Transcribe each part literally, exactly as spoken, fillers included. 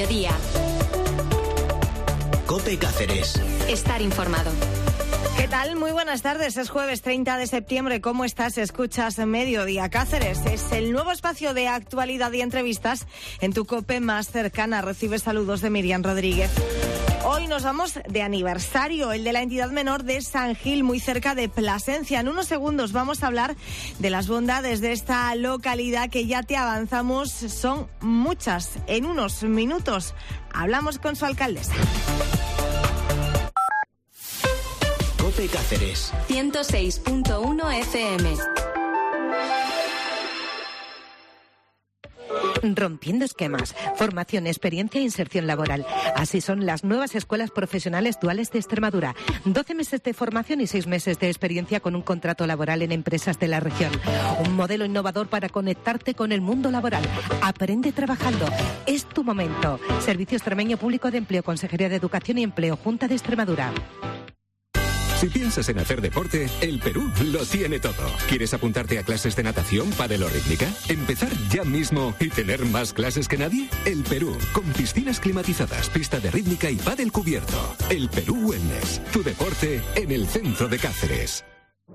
Mediodía. COPE Cáceres. Estar informado. ¿Qué tal? Muy buenas tardes. Es jueves treinta de septiembre. ¿Cómo estás? Escuchas Mediodía Cáceres. Es el nuevo espacio de actualidad y entrevistas en tu COPE más cercana. Recibe saludos de Miriam Rodríguez. Hoy nos vamos de aniversario, el de la entidad menor de San Gil, muy cerca de Plasencia. En unos segundos vamos a hablar de las bondades de esta localidad que ya te avanzamos, son muchas. En unos minutos hablamos con su alcaldesa. COPE Cáceres. ciento seis punto uno F M. Rompiendo esquemas, formación, experiencia e inserción laboral. Así son las nuevas escuelas profesionales duales de Extremadura. doce meses de formación y seis meses de experiencia con un contrato laboral en empresas de la región. Un modelo innovador para conectarte con el mundo laboral. Aprende trabajando. Es tu momento. Servicio Extremeño Público de Empleo, Consejería de Educación y Empleo, Junta de Extremadura. Si piensas en hacer deporte, el Perú lo tiene todo. ¿Quieres apuntarte a clases de natación, pádel o rítmica? ¿Empezar ya mismo y tener más clases que nadie? El Perú, con piscinas climatizadas, pista de rítmica y pádel cubierto. El Perú Wellness, tu deporte en el centro de Cáceres.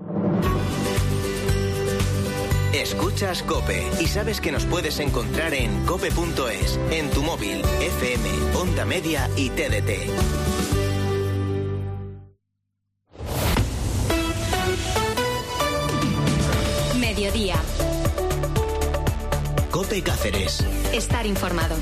Escuchas COPE y sabes que nos puedes encontrar en cope punto es, en tu móvil, F M, Onda Media y T D T. Mediodía. COPE Cáceres. Estar informado.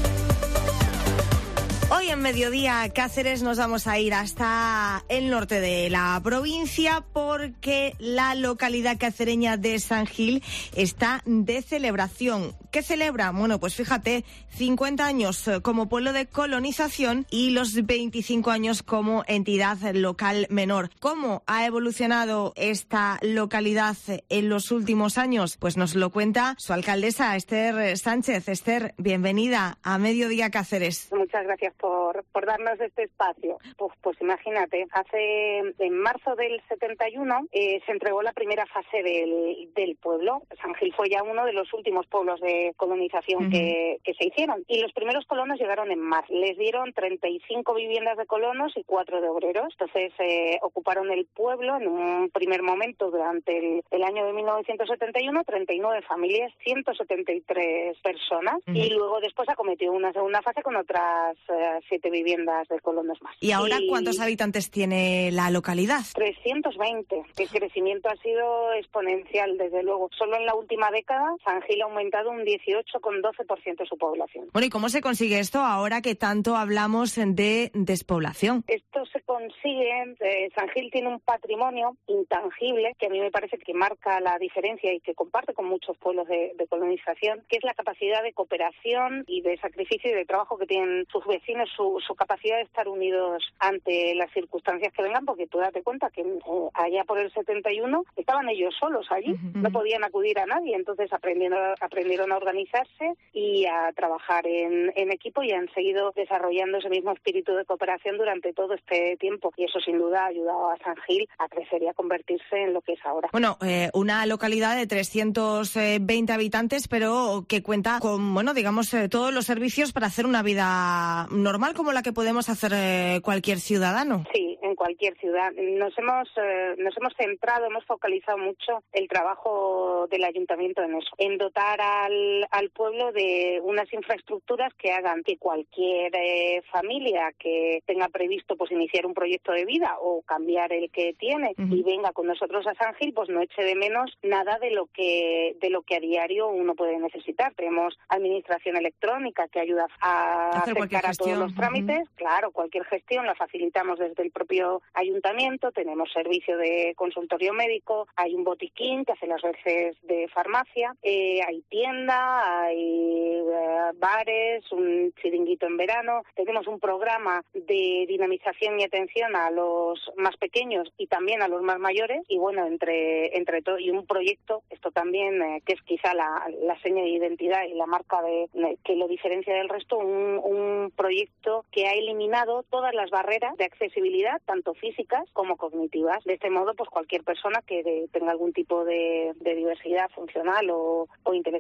Hoy en Mediodía Cáceres nos vamos a ir hasta el norte de la provincia porque la localidad cacereña de San Gil está de celebración. ¿Qué celebra? Bueno, pues fíjate, cincuenta años como pueblo de colonización y los veinticinco años como entidad local menor. ¿Cómo ha evolucionado esta localidad en los últimos años? Pues nos lo cuenta su alcaldesa, Esther Sánchez. Esther, bienvenida a Mediodía Cáceres. Muchas gracias por, por darnos este espacio. Pues, pues imagínate, hace en marzo del setenta y uno eh, se entregó la primera fase del, del pueblo. San Gil fue ya uno de los últimos pueblos de colonización uh-huh. que, que se hicieron. Y los primeros colonos llegaron en marzo. Les dieron treinta y cinco viviendas de colonos y cuatro de obreros. Entonces eh, ocuparon el pueblo en un primer momento durante el, el año de mil novecientos setenta y uno, treinta y nueve familias, ciento setenta y tres personas. Uh-huh. Y luego después acometió una segunda fase con otras eh, siete viviendas de colonos más. ¿Y ahora y cuántos habitantes tiene la localidad? trescientos veinte. El crecimiento ha sido exponencial, desde luego. Solo en la última década, San Gil ha aumentado un dieciocho coma doce por ciento su población. Bueno, ¿y cómo se consigue esto ahora que tanto hablamos de despoblación? Esto se consigue, eh, San Gil tiene un patrimonio intangible que a mí me parece que marca la diferencia y que comparte con muchos pueblos de, de colonización, que es la capacidad de cooperación y de sacrificio y de trabajo que tienen sus vecinos, su, su capacidad de estar unidos ante las circunstancias que vengan, porque tú date cuenta que eh, allá por el setenta y uno estaban ellos solos allí, uh-huh. no podían acudir a nadie, entonces aprendieron, aprendieron a organizarse y a trabajar en, en equipo y han seguido desarrollando ese mismo espíritu de cooperación durante todo este tiempo, y eso sin duda ha ayudado a San Gil a crecer y a convertirse en lo que es ahora. Bueno, eh, una localidad de trescientos veinte habitantes, pero que cuenta con, bueno, digamos, eh, todos los servicios para hacer una vida normal como la que podemos hacer eh, cualquier ciudadano. Sí, en cualquier ciudad. Nos hemos eh, nos hemos centrado, hemos focalizado mucho el trabajo del ayuntamiento en eso, en dotar al, al pueblo de unas infraestructuras que hagan que cualquier eh, familia que tenga previsto pues iniciar un proyecto de vida o cambiar el que tiene uh-huh. y venga con nosotros a San Gil, pues no eche de menos nada de lo que de lo que a diario uno puede necesitar. Tenemos administración electrónica que ayuda a Hacer acercar a todos los trámites. Uh-huh. Claro, cualquier gestión la facilitamos desde el propio ayuntamiento. Tenemos servicio de consultorio médico, hay un botiquín que hace las veces de farmacia, eh, hay tienda, hay uh, bares, un chiringuito en verano. Tenemos un programa de dinamización y atención a los más pequeños y también a los más mayores, y bueno, entre entre todo, y un proyecto, esto también eh, que es quizá la, la seña de identidad y la marca de, de que lo diferencia del resto, un, un proyecto que ha eliminado todas las barreras de accesibilidad, tanto físicas como cognitivas. De este modo, pues cualquier persona que de, tenga algún tipo de, de diversidad funcional o, o intelectual, pues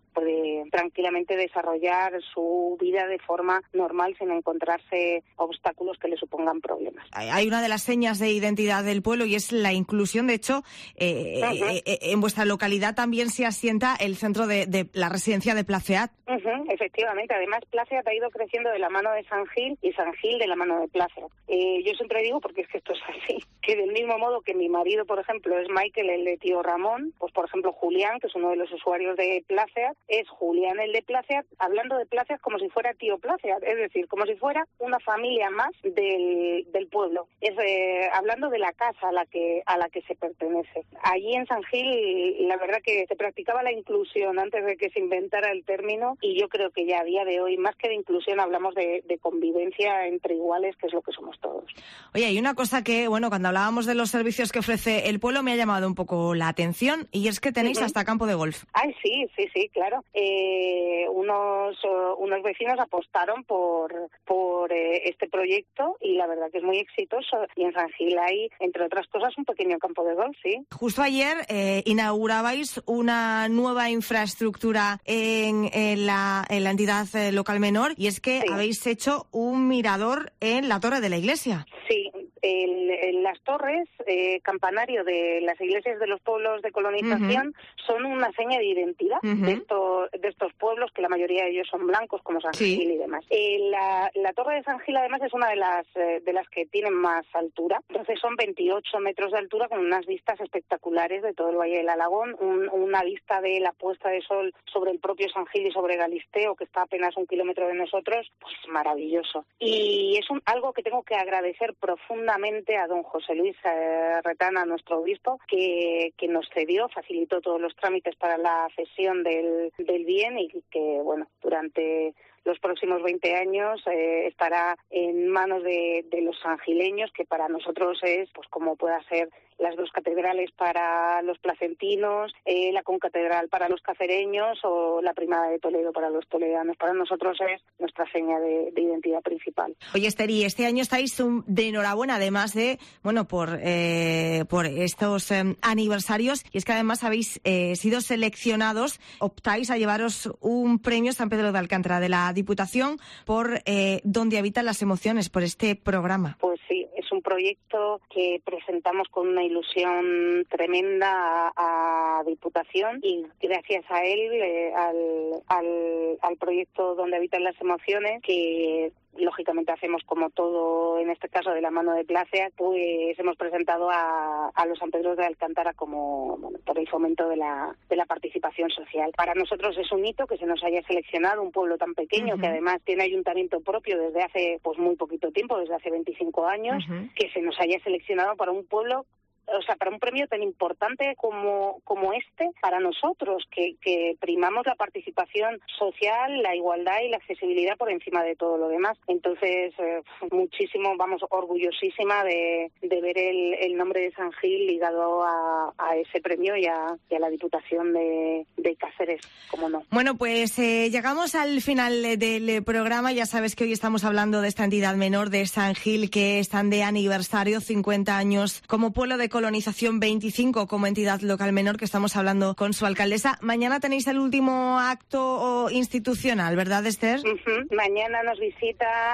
puede tranquilamente desarrollar su vida de forma normal sin encontrarse obstáculos que le supongan problemas. Hay una de las señas de identidad del pueblo y es la inclusión. De hecho, eh, uh-huh. eh, eh, en vuestra localidad también se asienta el centro de, de la residencia de Placeat. Uh-huh, efectivamente. Además, Placeat ha ido creciendo de la mano de San Gil y San Gil de la mano de Placeat. Eh, yo siempre digo, porque es que esto es así, que del mismo modo que mi marido, por ejemplo, es Michael, el de Tío Ramón, pues por ejemplo Julián, que es uno de los usuarios de Placeat, es Julián el de Placeat, hablando de Placeat como si fuera Tío Placeat, es decir, como si fuera una familia más del, del pueblo. Es eh, hablando de la casa a la que a la que se pertenece. Allí en San Gil, la verdad que se practicaba la inclusión antes de que se inventara el término, y yo creo que ya a día de hoy, más que de inclusión, hablamos de, de convivencia entre iguales, que es lo que somos todos. Oye, hay una cosa que, bueno, cuando hablábamos de los servicios que ofrece el pueblo me ha llamado un poco la atención, y es que tenéis uh-huh. hasta campo de golf. Ay, sí, sí, sí, claro. Eh, unos uh, unos vecinos apostaron por por eh, este proyecto y la verdad que es muy exitoso. Y en San Gil hay, entre otras cosas, un pequeño campo de golf, sí. Justo ayer eh, inaugurabais una nueva infraestructura en, en, la, en la entidad eh, local menor, y es que sí. habéis hecho un mirador en la torre de la iglesia. Sí. El, el, las torres, eh, campanario de las iglesias de los pueblos de colonización, uh-huh. son una seña de identidad uh-huh. de, esto, de estos pueblos, que la mayoría de ellos son blancos, como San sí. Gil y demás. Eh, la, la torre de San Gil, además, es una de las eh, de las que tienen más altura. Entonces son veintiocho metros de altura, con unas vistas espectaculares de todo el Valle del Alagón, un, una vista de la puesta de sol sobre el propio San Gil y sobre Galisteo, que está apenas un kilómetro de nosotros, pues maravilloso. Y es un, algo que tengo que agradecer profundamente a don José Luis eh, Retana, nuestro obispo, que, que nos cedió, facilitó todos los trámites para la cesión del, del bien, y que, bueno, durante los próximos veinte años eh, estará en manos de, de los sangileños, que para nosotros es, pues como pueda ser las dos catedrales para los placentinos, eh, la concatedral para los cacereños o la Primada de Toledo para los toledanos. Para nosotros es nuestra seña de, de identidad principal. Oye, Esther, y este año estáis un, de enhorabuena, además de, bueno, por eh, por estos eh, aniversarios, y es que además habéis eh, sido seleccionados, optáis a llevaros un premio San Pedro de Alcántara de la Diputación por eh, Donde habitan las emociones, por este programa. Pues sí, es un proyecto que presentamos con una ilusión tremenda a, a Diputación, y gracias a él, eh, al, al, al proyecto Donde habitan las emociones, que lógicamente hacemos como todo, en este caso de la mano de Placeat, pues hemos presentado a, a los San Pedros de Alcántara como, bueno, por el fomento de la de la participación social. Para nosotros es un hito que se nos haya seleccionado un pueblo tan pequeño, uh-huh. que además tiene ayuntamiento propio desde hace pues muy poquito tiempo, desde hace veinticinco años, uh-huh. que se nos haya seleccionado para un pueblo, o sea, para un premio tan importante como como este, para nosotros, que, que primamos la participación social, la igualdad y la accesibilidad por encima de todo lo demás. Entonces, eh, muchísimo, vamos, orgullosísima de, de ver el, el nombre de San Gil ligado a, a ese premio y a, y a la Diputación de, de Cáceres, cómo no. Bueno, pues eh, llegamos al final del programa. Ya sabes que hoy estamos hablando de esta entidad menor de San Gil, que están de aniversario, cincuenta años como pueblo de colonización, veinticinco como entidad local menor, que estamos hablando con su alcaldesa. Mañana tenéis el último acto institucional, ¿verdad, Esther? Uh-huh. Mañana nos visita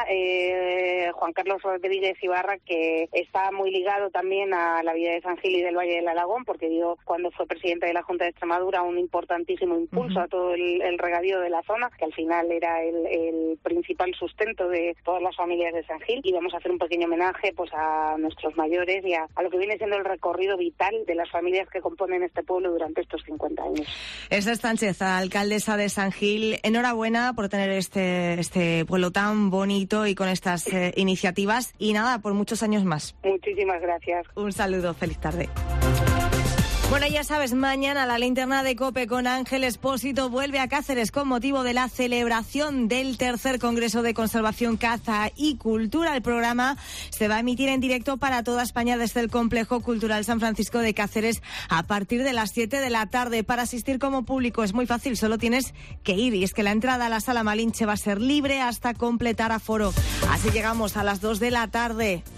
eh, Juan Carlos Rodríguez Ibarra, que está muy ligado también a la vida de San Gil y del Valle del Alagón, porque dio, cuando fue presidente de la Junta de Extremadura, un importantísimo impulso uh-huh. a todo el, el regadío de la zona, que al final era el, el principal sustento de todas las familias de San Gil, y vamos a hacer un pequeño homenaje pues a nuestros mayores y a, a lo que viene siendo el recorrido vital de las familias que componen este pueblo durante estos cincuenta años. Esther Sánchez, alcaldesa de San Gil, enhorabuena por tener este este pueblo tan bonito y con estas eh, iniciativas, y nada, por muchos años más. Muchísimas gracias. Un saludo, feliz tarde. Bueno, ya sabes, mañana la linterna de COPE con Ángel Expósito vuelve a Cáceres con motivo de la celebración del tercer Congreso de Conservación, Caza y Cultura. El programa se va a emitir en directo para toda España desde el Complejo Cultural San Francisco de Cáceres a partir de las siete de la tarde. Para asistir como público es muy fácil, solo tienes que ir, y es que la entrada a la Sala Malinche va a ser libre hasta completar aforo. Así llegamos a las dos de la tarde.